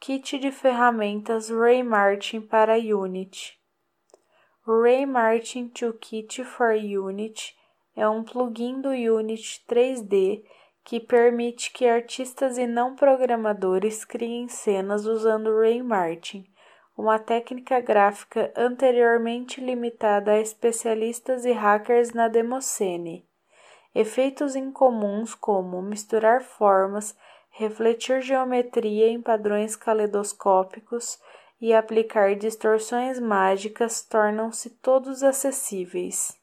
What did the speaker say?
Kit de ferramentas Ray Martin para Unity. O Ray Martin Toolkit for Unity é um plugin do Unity 3D que permite que artistas e não programadores criem cenas usando Ray Martin, uma técnica gráfica anteriormente limitada a especialistas e hackers na Demoscene. Efeitos incomuns como misturar formas, refletir geometria em padrões caleidoscópicos e aplicar distorções mágicas tornam-se todos acessíveis.